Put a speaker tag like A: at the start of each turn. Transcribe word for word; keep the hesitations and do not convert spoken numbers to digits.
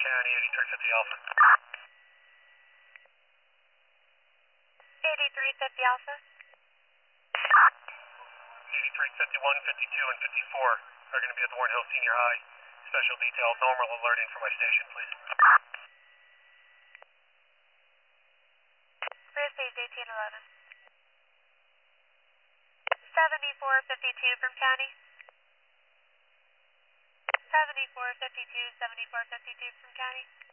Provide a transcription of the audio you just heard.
A: County, eighty-three fifty Alpha.
B: eighty-three fifty Alpha.
A: eighty-three fifty-one, fifty-two, and fifty-four are going to be at the Warren Hills Senior High. Special detail, normal alerting for my station, please.
B: Clear stage eighteen eleven. seventy-four fifty-two from County. seventy-four fifty-two, seventy-four fifty-two from County.